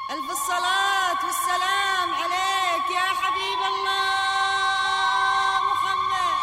ألف الصلاة والسلام عليك يا حبيب الله محمد.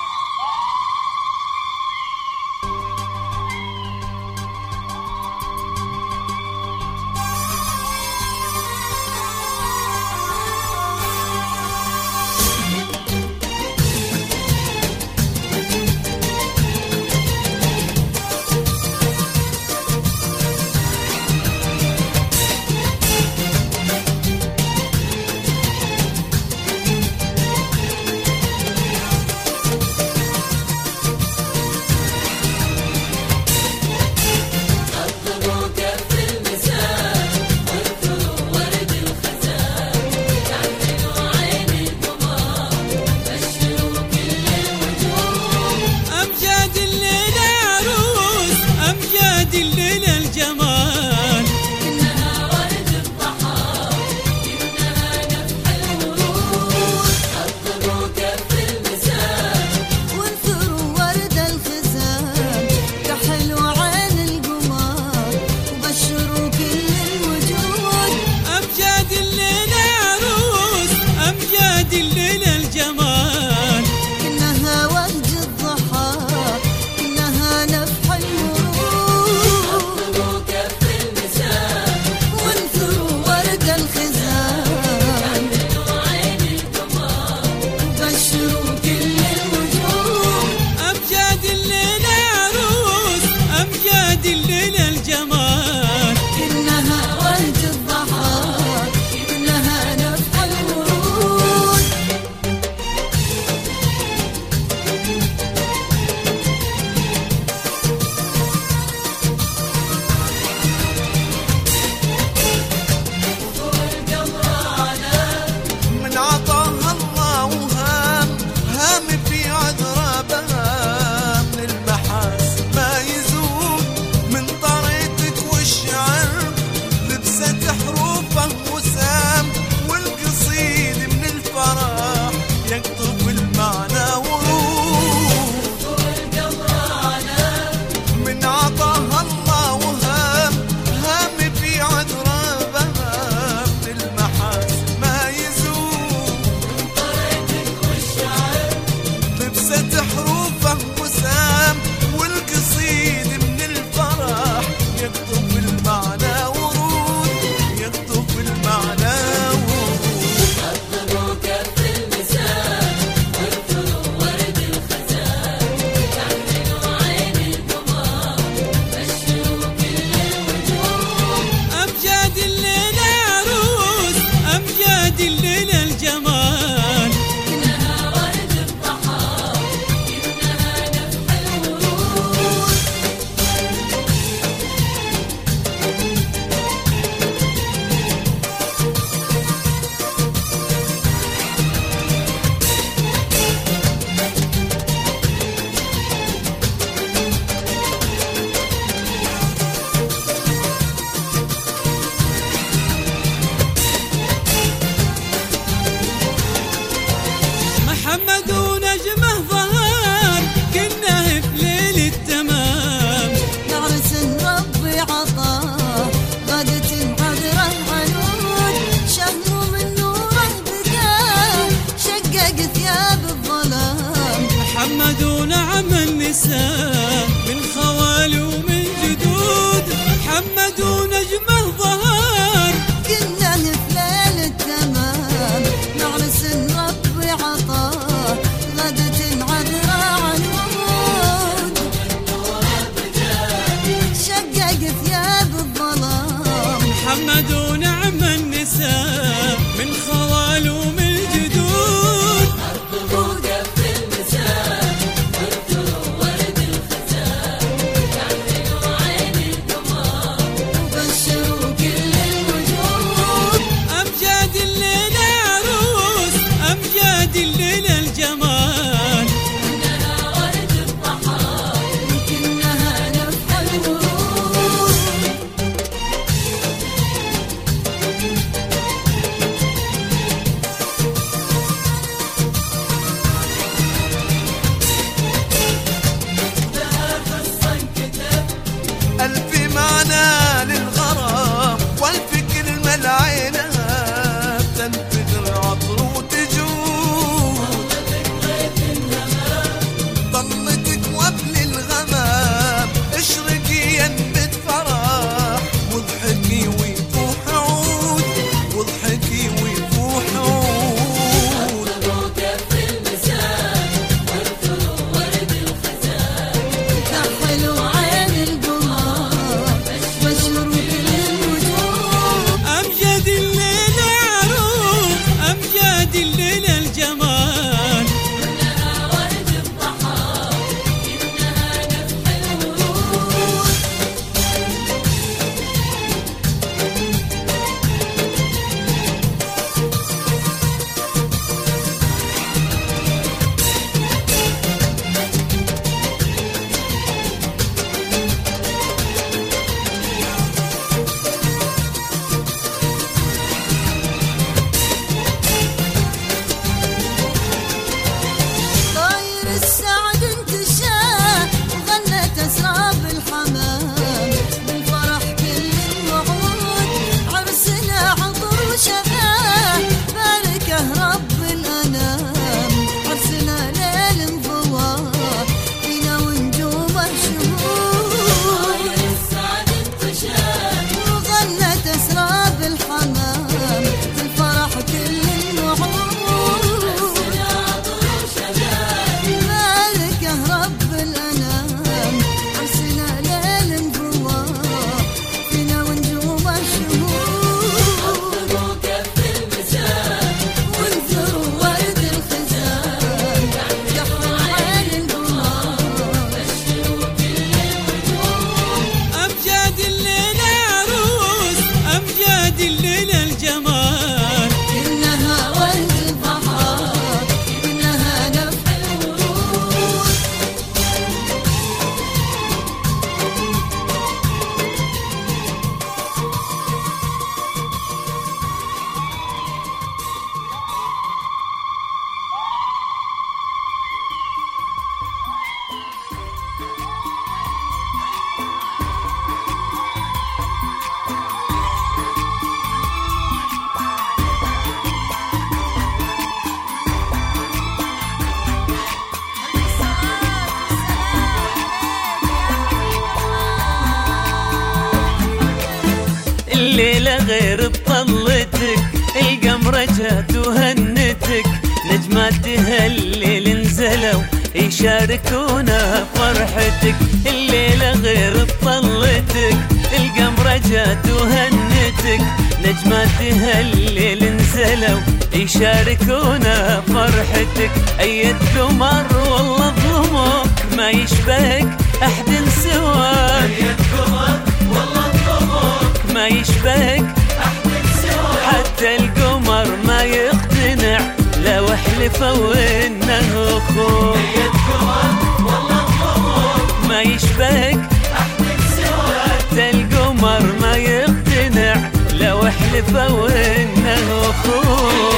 غير بطلتك، القمرة جات وهنتك، نجماتها الليل نزلوا يشاركونا فرحتك. الليلة غير بطلتك، القمرة جات وهنتك، نجماتها الليل نزلوا يشاركونا فرحتك. أيد قمر والله ظلمك ما يشبهك أحد سواك، أيد قمر والله ظلمك ما يشبهك أحد سواك. حتى القمر ما يقتنع لو حلفوا إنه أخوك، أيد قمر والله ظلمك ما يشبهك أحد سواك. حتى القمر ما يقتنع لو حلفوا إنه أخوك.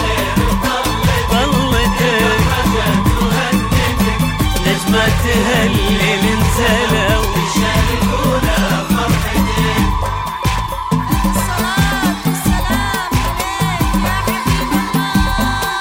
نجماتها الليل نزلوا يشاركونا فرحتك. الصلاة والسلام عليك يا حبيب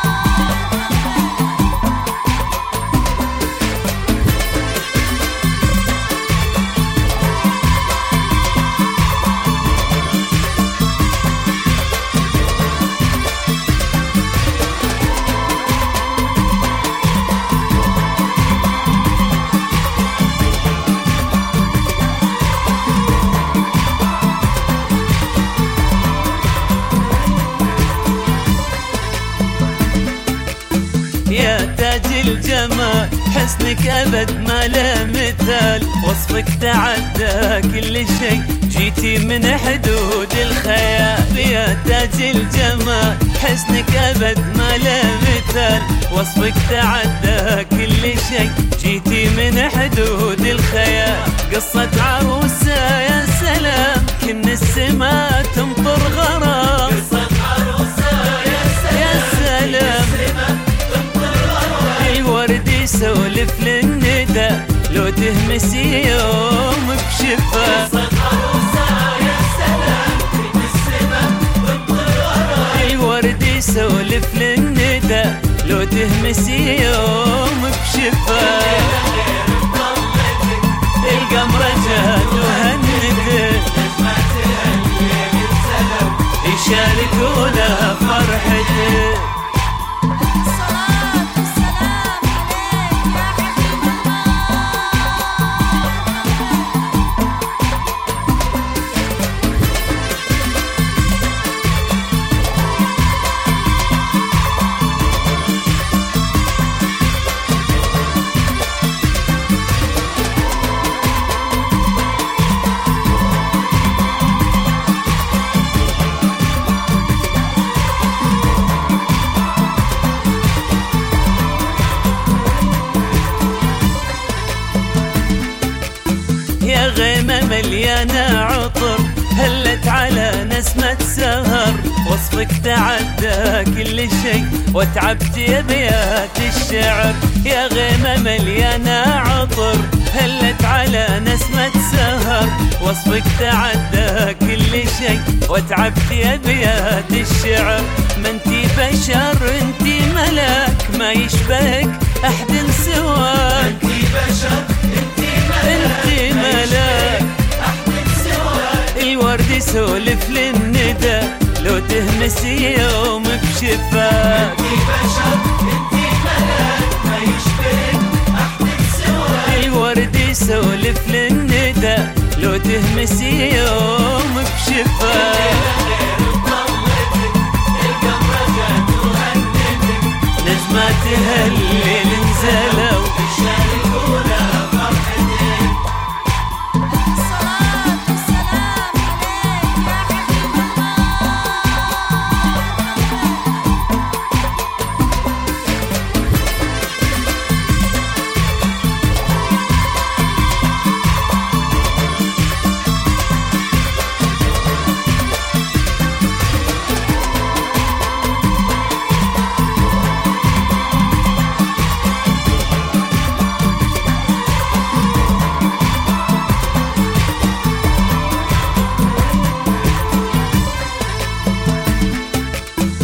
يا تاج الجمال حسنك أبد ما له مثال، وصفك تعدى كل شيء جيتي من حدود الخيال. يا تاج الجمال حسنك أبد ما له مثال، وصفك تعدى كل شيء جيتي من حدود الخيال. قصة عروسة يا سلام كن السما تمطر غرام، قصة عروسة يا سلام الورد يسولف للندى لو تهمسي يوم بشفا. قصة عروسة يا سلام كن السما تمطر غرام، الورد يسولف للندى لو تهمسي يوم بشفا. القمرة جات وهنتك، نجماتها الليل نزلوا يشاركونا فرحتك. الصلاة والسلام عليك يا حبيب يا غيمة مليانة عطر هلت على نسمة سهر، وصفك تعدى كل شيء وتعبت أبيات الشعر. يا غيمة مليانة عطر هلت على نسمة سهر، وصفك تعدى كل شيء وتعبت أبيات الشعر. ما انتي بشر انتي ملاك ما يشبهك أحد سواك، انتي بشر انتي ملاك أحد سواك. الورد يسولف للندى لو تهمسي يوم بشفاك، انتي بشر انتي ملاك ما يشبهك أحد سواك. الورد يسولف للندى لو تهمسي يوم بشفاك. نجماتها الليل نزلوا يشاركونا فرحتك. الصلاة والسلام عليك يا حبيب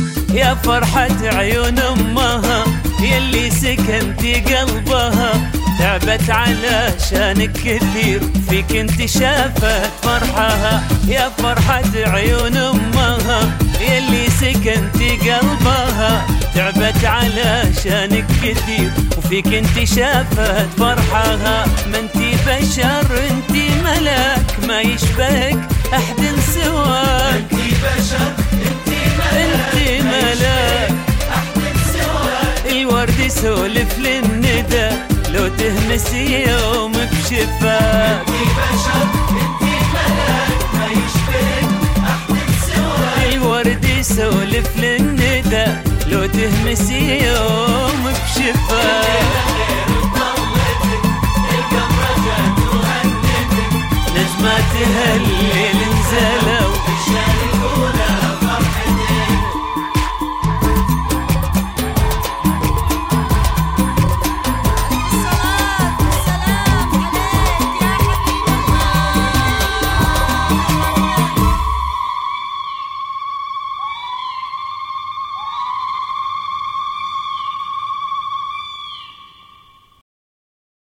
يا فرحة عيون أمها يلي سكنتي قلبها، تعبت علشانك كثير، فيك انت شافت فرحها يا فرحة عيون امها يلي سكنتي قلبها. تعبت علشانك كثير وفيك انت شافت فرحها. ما انتي بشر انتي ملاك ما يشبهك احد سواك. انتي بشر انتي ملاك احد سواك. الورد يسولف للندى لو تهمس يوم بشفاك. انتي بشر انتي ملاك ما يشبهك احد سواك. الورد يسولف للندى لو تهمس يوم بشفاك. نجمة تهلي